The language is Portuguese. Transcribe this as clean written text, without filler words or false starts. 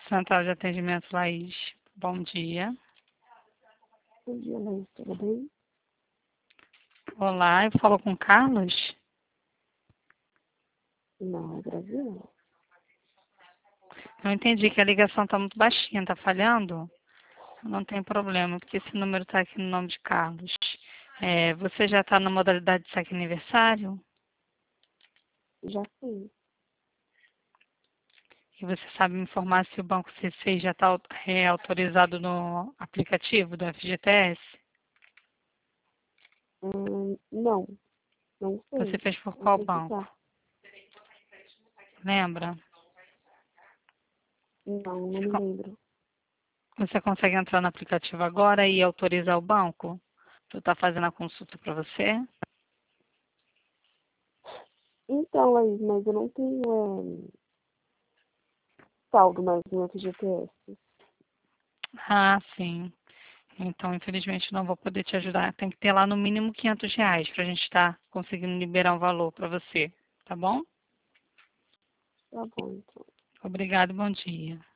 Central de Atendimento Laís, bom dia. Bom dia, Laís, tudo bem? Olá, eu falo com o Carlos? Não, é Brasil? Eu entendi que a ligação está muito baixinha, está falhando? Não tem problema, porque esse número está aqui no nome de Carlos. Você já está na modalidade de saque aniversário? Já sim. E você sabe me informar se o Banco C6 já está autorizado no aplicativo do FGTS? Não, não Você sei. fez por Não qual sei se banco? tá. Lembra? Não, não Você, me con- lembro. você consegue entrar no aplicativo agora e autorizar o banco? Tu está fazendo a consulta para você? Então, Laís, mas eu não tenho saldo mais no FGTS. Ah, sim. Então, infelizmente, não vou poder te ajudar. Tem que ter lá no mínimo R$ 500 para a gente estar conseguindo liberar um valor para você. Tá bom? Tá bom, então. Obrigado e bom dia.